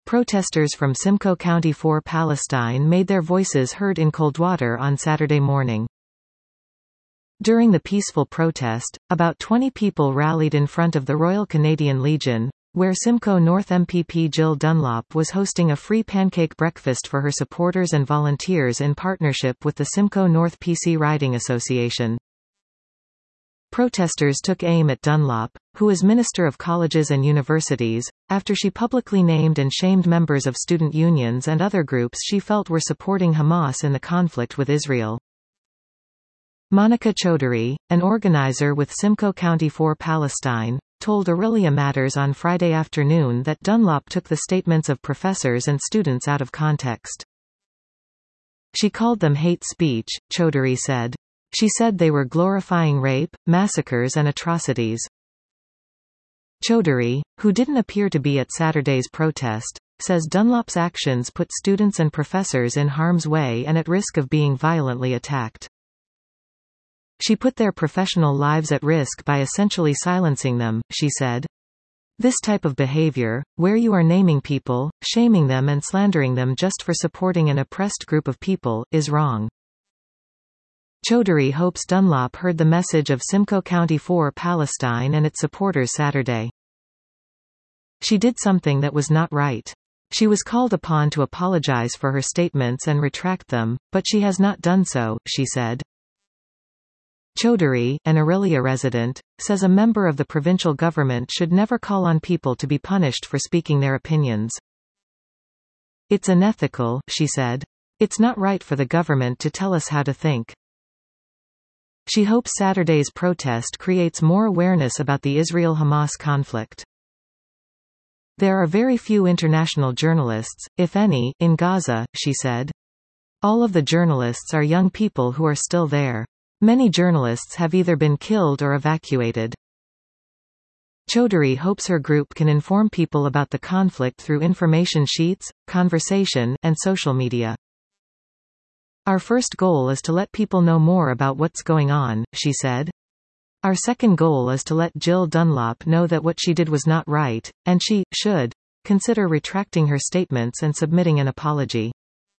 Protesters from Simcoe County for Palestine made their voices heard in Coldwater on Saturday morning. During the peaceful protest, about 20 people rallied in front of the Royal Canadian Legion, where Simcoe North MPP Jill Dunlop was hosting a free pancake breakfast for her supporters and volunteers in partnership with the Simcoe North PC Riding Association. Protesters took aim at Dunlop, who is Minister of Colleges and Universities, after she publicly named and shamed members of student unions and other groups she felt were supporting Hamas in the conflict with Israel. Monica Chaudhary, an organizer with Simcoe County for Palestine, told Aurelia Matters on Friday afternoon that Dunlop took the statements of professors and students out of context. She called them hate speech, Chaudhary said. She said they were glorifying rape, massacres and atrocities. Chaudhary, who didn't appear to be at Saturday's protest, says Dunlop's actions put students and professors in harm's way and at risk of being violently attacked. She put their professional lives at risk by essentially silencing them, she said. This type of behavior, where you are naming people, shaming them and slandering them just for supporting an oppressed group of people, is wrong. Chaudhary hopes Dunlop heard the message of Simcoe County for Palestine and its supporters Saturday. She did something that was not right. She was called upon to apologize for her statements and retract them, but she has not done so, she said. Chaudhary, an Aurelia resident, says a member of the provincial government should never call on people to be punished for speaking their opinions. It's unethical, she said. It's not right for the government to tell us how to think. She hopes Saturday's protest creates more awareness about the Israel-Hamas conflict. There are very few international journalists, if any, in Gaza, she said. All of the journalists are young people who are still there. Many journalists have either been killed or evacuated. Chaudhary hopes her group can inform people about the conflict through information sheets, conversation, and social media. Our first goal is to let people know more about what's going on, she said. Our second goal is to let Jill Dunlop know that what she did was not right, and she should consider retracting her statements and submitting an apology.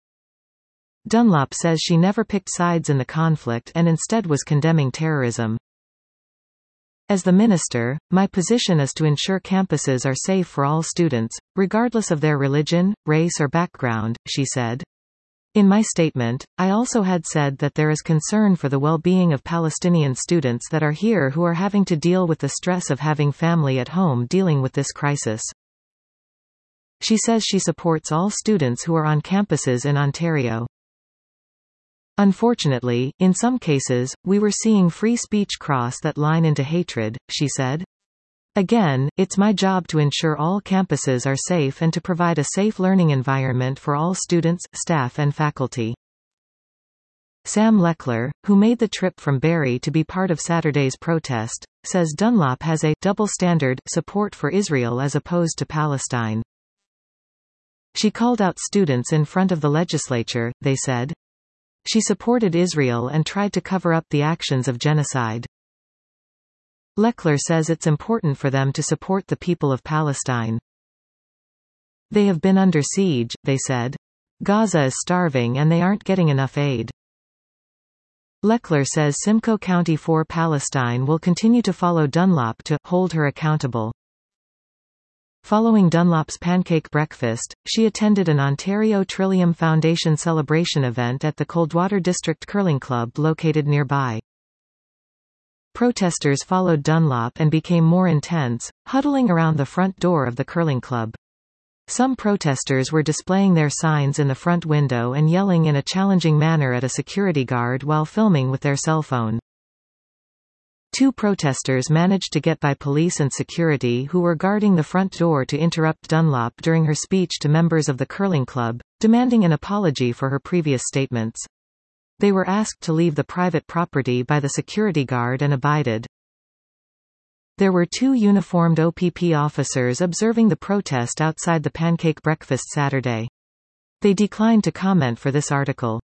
Dunlop says she never picked sides in the conflict and instead was condemning terrorism. As the minister, my position is to ensure campuses are safe for all students, regardless of their religion, race or background, she said. In my statement, I also had said that there is concern for the well-being of Palestinian students that are here who are having to deal with the stress of having family at home dealing with this crisis. She says she supports all students who are on campuses in Ontario. Unfortunately, in some cases, we were seeing free speech cross that line into hatred, she said. Again, it's my job to ensure all campuses are safe and to provide a safe learning environment for all students, staff and faculty. Sam Leckler, who made the trip from Barrie to be part of Saturday's protest, says Dunlop has a double standard support for Israel as opposed to Palestine. She called out students in front of the legislature, they said. She supported Israel and tried to cover up the actions of genocide. Leckler says it's important for them to support the people of Palestine. They have been under siege, they said. Gaza is starving and they aren't getting enough aid. Leckler says Simcoe County for Palestine will continue to follow Dunlop to hold her accountable. Following Dunlop's pancake breakfast, she attended an Ontario Trillium Foundation celebration event at the Coldwater District Curling Club located nearby. Protesters followed Dunlop and became more intense, huddling around the front door of the curling club. Some protesters were displaying their signs in the front window and yelling in a challenging manner at a security guard while filming with their cell phone. Two protesters managed to get by police and security who were guarding the front door to interrupt Dunlop during her speech to members of the curling club, demanding an apology for her previous statements. They were asked to leave the private property by the security guard and abided. There were two uniformed OPP officers observing the protest outside the pancake breakfast Saturday. They declined to comment for this article.